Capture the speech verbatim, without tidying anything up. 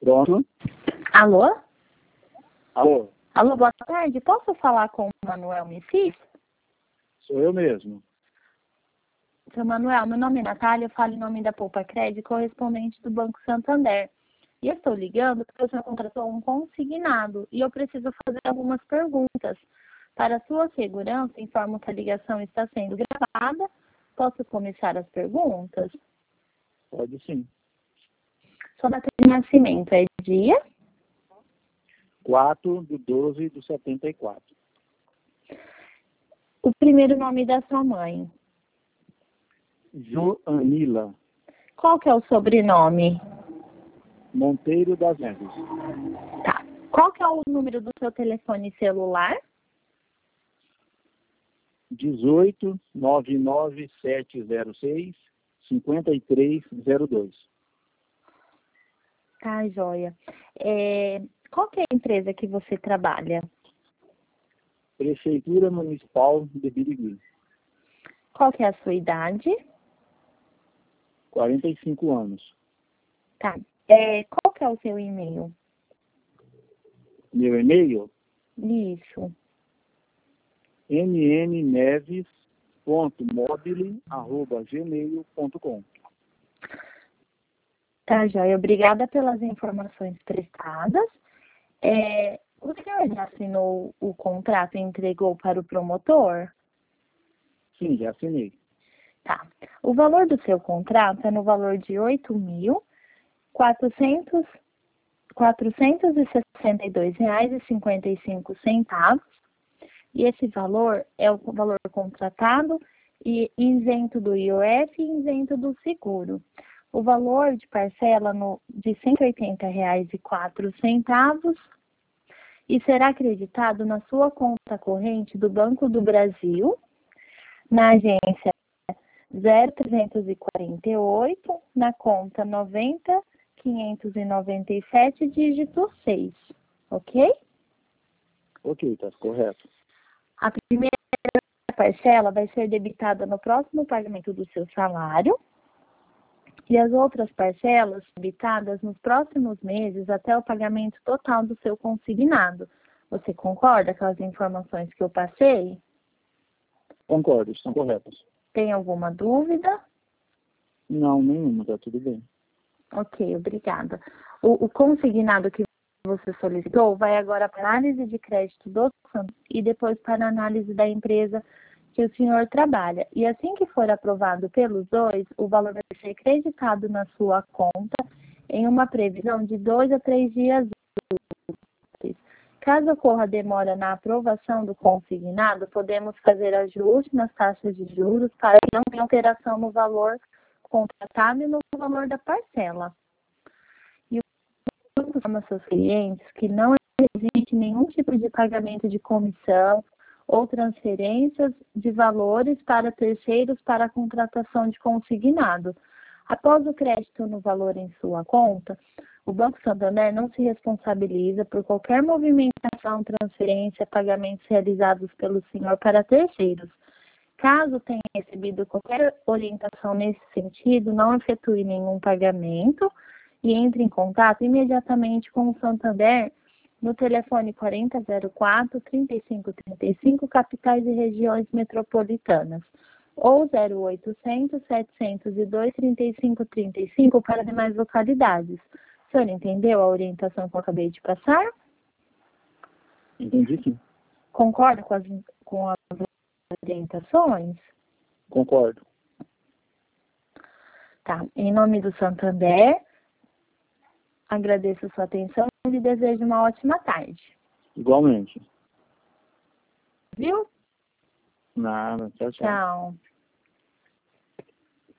Pronto. Alô? Alô, Alô, boa tarde. Posso falar com o Manuel Messis? sou eu mesmo. Seu Manuel, meu nome é Natália, eu falo em nome da Poupa Crédito, correspondente do Banco Santander. E eu estou ligando porque o senhor contratou um consignado e eu preciso fazer algumas perguntas. Para sua segurança, informo que a ligação está sendo gravada. Posso começar as perguntas? Pode sim. Sua data de nascimento é dia? quatro de doze de setenta e quatro. O primeiro nome da sua mãe? Joanila Qual que é o sobrenome? Monteiro das Neves. Tá. Qual que é o número do seu telefone celular? dezoito, nove nove sete zero seis, cinco três zero dois. Tá, joia. É, qual que é a empresa que você trabalha? Prefeitura Municipal de Birigui. Qual que é a sua idade? quarenta e cinco anos. Tá. É, qual que é o seu e-mail? Meu e-mail, Isso. nnneves ponto mobile arroba gmail ponto com. Tá, joia. Obrigada pelas informações prestadas. É, o senhor já assinou o contrato e entregou para o promotor? Sim, já assinei. Tá. O valor do seu contrato é no valor de oito mil quatrocentos e sessenta e dois reais e cinquenta e cinco centavos. E esse valor é o valor contratado e isento do I O F e isento do seguro. O valor de parcela no, de cento e oitenta reais e quatro centavos e será acreditado na sua conta corrente do Banco do Brasil, na agência zero trezentos e quarenta e oito, na conta noventa quinhentos e noventa e sete, dígito seis, ok? Ok, tá correto. A primeira parcela vai ser debitada no próximo pagamento do seu salário e as outras parcelas debitadas nos próximos meses até o pagamento total do seu consignado. Você concorda com as informações que eu passei? Concordo, estão corretas. Tem alguma dúvida? Não, nenhuma, tá tudo bem. Ok, obrigada. O, o consignado que você solicitou vai agora para a análise de crédito do Santander e depois para a análise da empresa que o senhor trabalha. E assim que for aprovado pelos dois, o valor vai ser creditado na sua conta em uma previsão de dois a três dias úteis. Caso ocorra demora na aprovação do consignado, podemos fazer ajuste nas taxas de juros para que não tenha alteração no valor contratado e no valor da parcela. E o banco informa seus clientes que não existe nenhum tipo de pagamento de comissão ou transferências de valores para terceiros para a contratação de consignado. Após o crédito no valor em sua conta, o Banco Santander não se responsabiliza por qualquer movimentação, transferência, pagamentos realizados pelo senhor para terceiros. Caso tenha recebido qualquer orientação nesse sentido, não efetue nenhum pagamento e entre em contato imediatamente com o Santander no telefone quarenta zero quatro, trinta e cinco trinta e cinco, capitais e regiões metropolitanas, ou zero oitocentos, setecentos e dois, trinta e cinco trinta e cinco para demais localidades. O senhor entendeu a orientação que eu acabei de passar? Entendi sim. Concorda com as, com as orientações? Concordo. Tá. Em nome do Santander, agradeço a sua atenção e lhe desejo uma ótima tarde. Igualmente. Viu? Nada, tchau, tchau. Tchau.